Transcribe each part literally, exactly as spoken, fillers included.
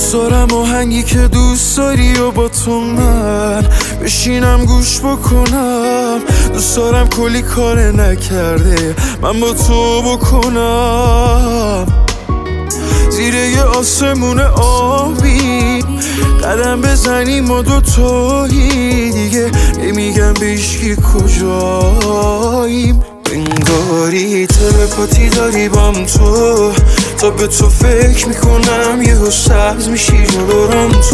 دوست دارم آهنگی که دوست داری و با تو من بشینم گوش بکنم. دوست دارم کلی کار نکرده من با تو بکنم. زیر یه آسمون آبی قدم بزنیم ما دوتایی، دیگه نمیگم به هیچکی کجاییم. انگاری تلپاتی داری بام تو، تا به تو فکر میکنم یهو سبز میشی جلوم تو.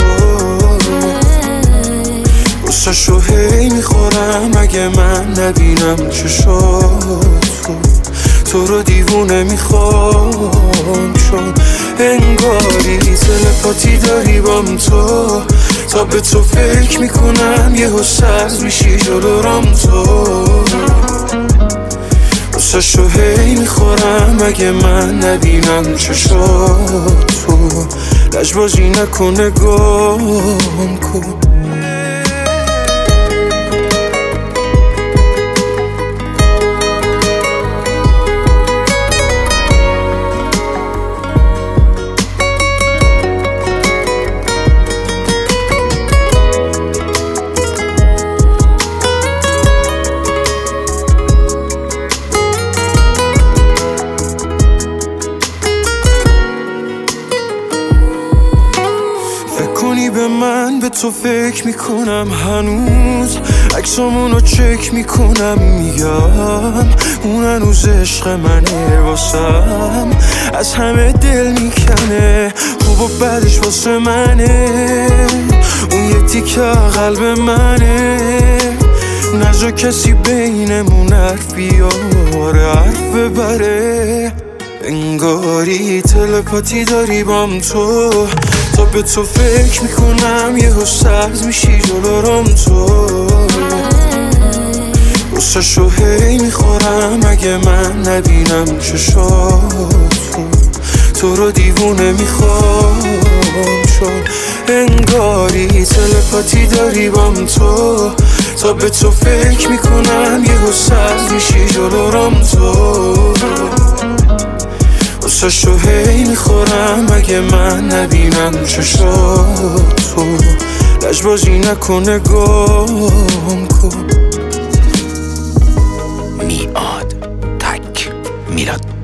غصه شو هی میخورم اگه من نبینم چشاتو، تو رو دیوونه میخوام. چون انگاری تلپاتی داری بام تو، تا به تو فکر میکنم یهو سبز میشی جلوم تو. غصه شو هی میخورم اگه من نبینم چشاتو، لجبازی نکنه گم کن. به من به تو فکر میکنم هنوز، عکسامونو چک میکنم میگم اون هنوز عشق منه واسم، از همه دل میکنه خوب و بعدش واسه منه. اون یه تیکه قلب منه، نجا کسی بینمون حرف بیاره حرف ببره. انگاری تلپاتی داری بام تو، تا به تو فکر میکنم یهو سبز میشی جلوم تو. غصه شو هی میخورم اگه من نبینم چشاتو، تو رو دیوونه میخوام. چون انگاری تلپاتی داری بام تو، تا به تو فکر میکنم یهو سبز میشی جلوم تو. غصه شو هی میخورم اگه من نبینم چشاتو، لجبازی نکنه گم کن. میاد تک میلاد.